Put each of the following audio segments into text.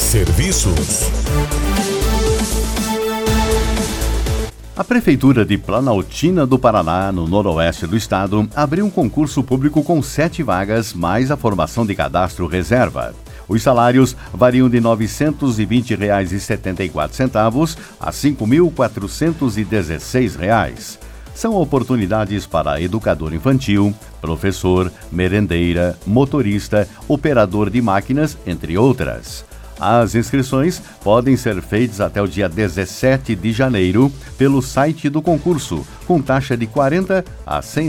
Serviços. A Prefeitura de Planaltina do Paraná, no noroeste do estado, abriu um concurso público com 7 vagas, mais a formação de cadastro reserva. Os salários variam de R$ 920,74 a R$ 5.416. São oportunidades para educador infantil, professor, merendeira, motorista, operador de máquinas, entre outras. As inscrições podem ser feitas até o dia 17 de janeiro pelo site do concurso, com taxa de R$ 40 a R$ 100.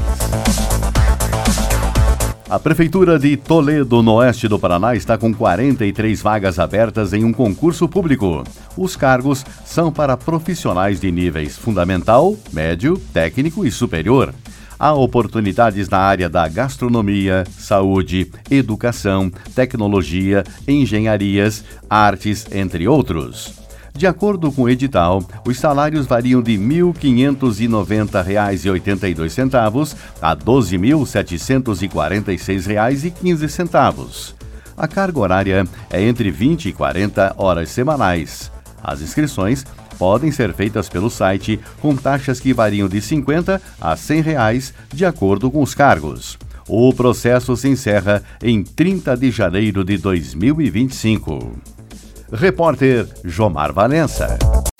A Prefeitura de Toledo, no oeste do Paraná, está com 43 vagas abertas em um concurso público. Os cargos são para profissionais de níveis fundamental, médio, técnico e superior. Há oportunidades na área da gastronomia, saúde, educação, tecnologia, engenharias, artes, entre outros. De acordo com o edital, os salários variam de R$ 1.590,82 a R$ 12.746,15. A carga horária é entre 20 e 40 horas semanais. As inscrições podem ser feitas pelo site, com taxas que variam de R$ 50 a R$ 100, de acordo com os cargos. O processo se encerra em 30 de janeiro de 2025. Repórter Jomar Valença.